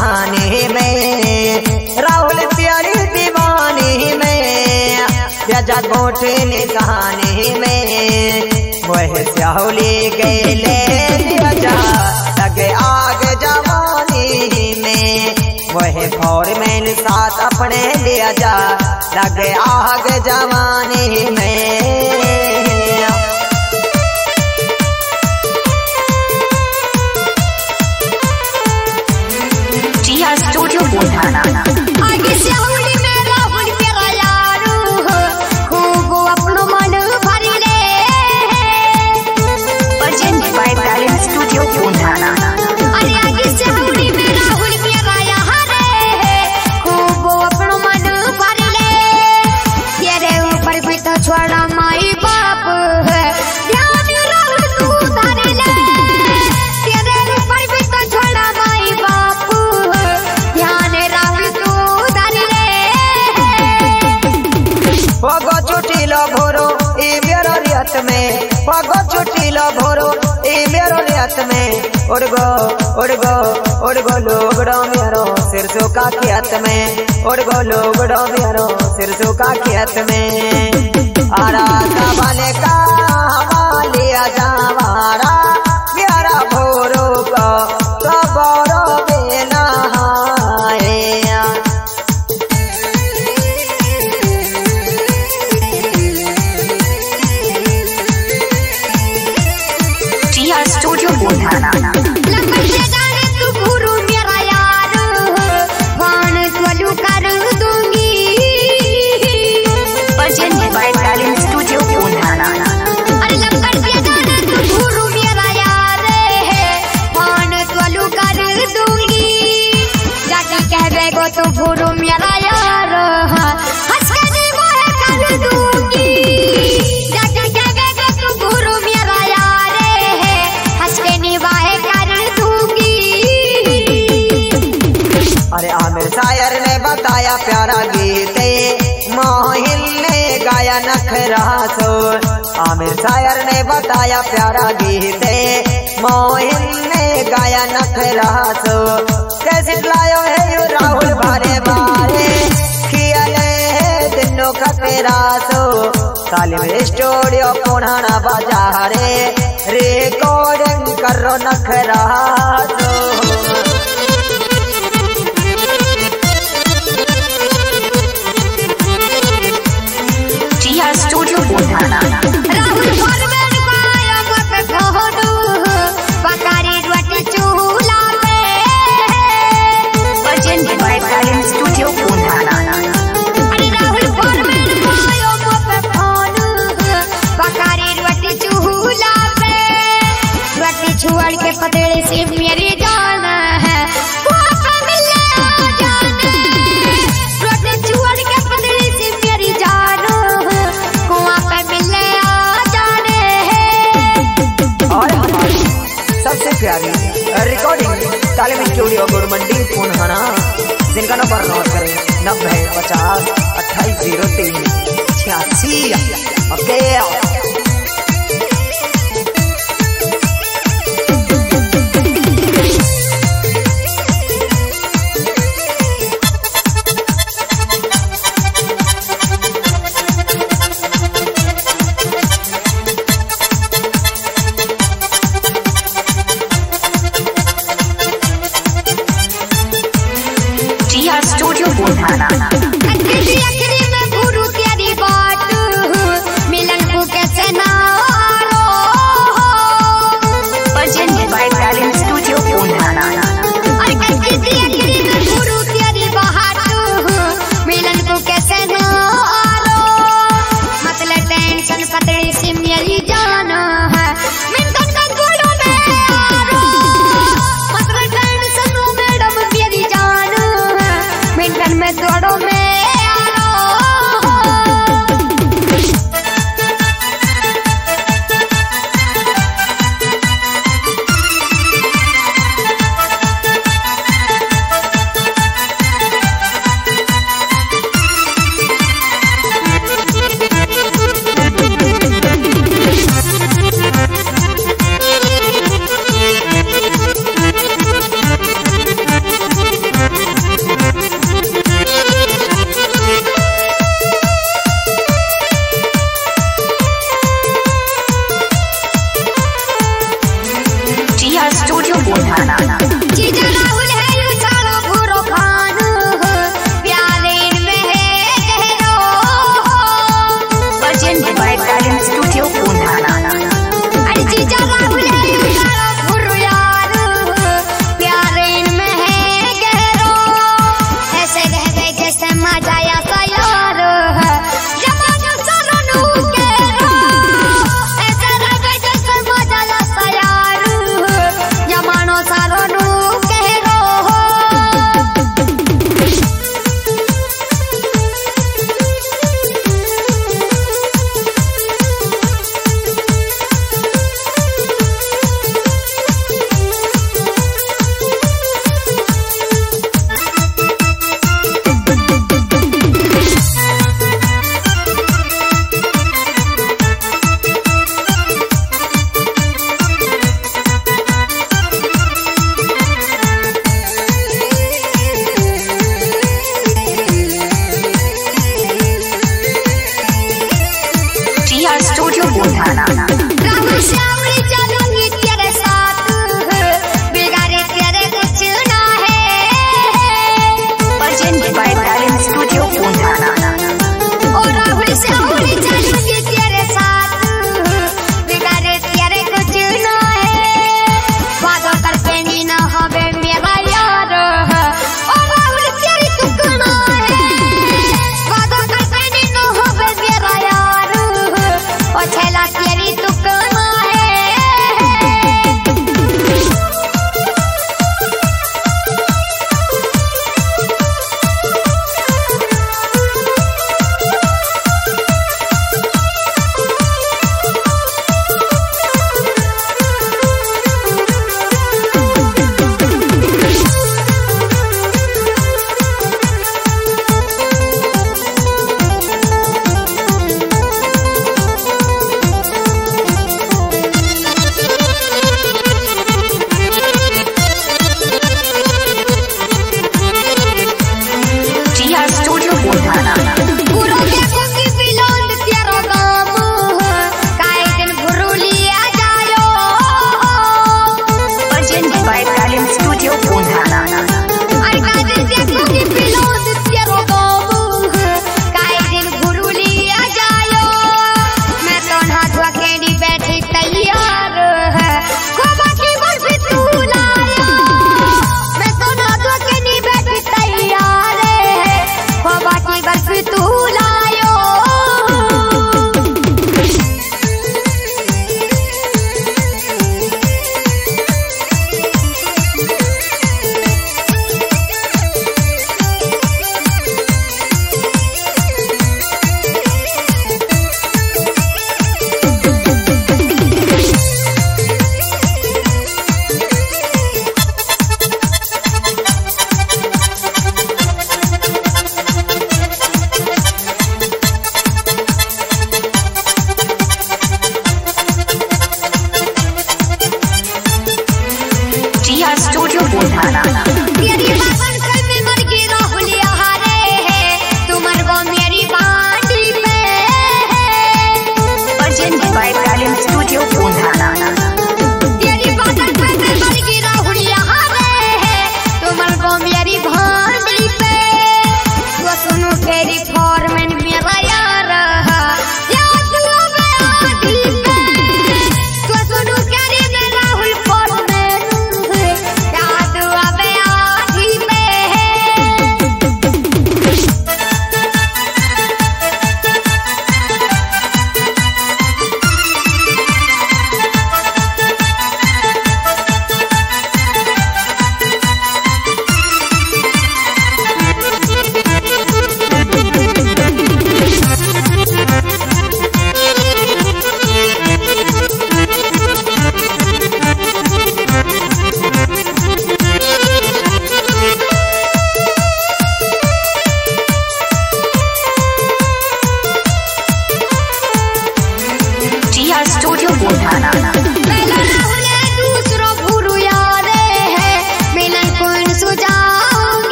निशानी में, राहुल प्यारी दीवानी में, राजा कोठे निशानी में, वह स्याहुली गेले राजा लगे आग जवानी में, वह फॉरमैन साथ अपने लिया जा लगे आग जवानी में। स्टूडियो बुलढाना आगे स्याहुली में राहुल मेरा यारू खूब अपनो मन भरी ले, present by talent studio Buldhana. अरे आगे स्याहुली में राहुल मेरा यारे खूब अपनो मन भरी ले, तेरे ऊपर भी तो छोड़ा माई बाप है, ध्यान रख तू धरी ले, तेरे ऊपर भी तो छोड़ा माई बाप है, ध्यान रख तू धरी ले। पगो चुटिलो भोरो ई मेरो रियत में, पगो चुटिलो भोरो ई मेरो रियत में, उड़गो उड़गो उड़गो लोगड़ो मेरो सिरसों का खेत में, उड़गो लोगड़ो मेरो सिरसों का खेत में, आरा वाले का लिया जावारा मेरा भोरो को तो बोरो बेना है। स्टूडियो बुलढाना लंबर से जाने तू गुरु मेरा यार फान त्वलू कर दूंगी, present by talent studio Buldhana. अरे लंबर से जाने तू गुरु मेरा यार फान त्वलू कर दूंगी, जाके कहबे गो तू गुरु मेरा यार हंस के जी मोहे कर दूंगी, जाके कहबे गो तू गुरु मेरा यार हंस के निभाए कर दूंगी। अरे आमिर शायर ने बताया प्यारा गीत, मोहिन ने गाया नखरा सो, आमिर शायर ने बताया प्यारा गीत, मोहिन ने गाया नखरा सो, कैसे लायो है यू राहुल बारे बारे खियाले दिनों का तेरा सो, तालिम स्टूडियो पुराना बाजारे रिकॉर्डिंग करो नखरा सो। स्टूडियो बुलढाना राहुल फॉरमैन को आया मत खोदू बकारी रोटी चूल्हा पे, present by talent studio Buldhana. अरे राहुल फॉरमैन को आया मत खोदू बकारी रोटी चूल्हा पे, रोटी छोड़ के पतले से मेरी जान है वहाँ पे मिलने आ जाना, रोटी छोड़ के पतले से मेरी जान वहाँ पे मिलने आ जाने। और हमारी सबसे प्यारी रिकॉर्डिंग तालिम स्टूडियो गुड़मंडी पुनहाना, जिनका नंबर नोट करें 90 50 28 03 86। ओके।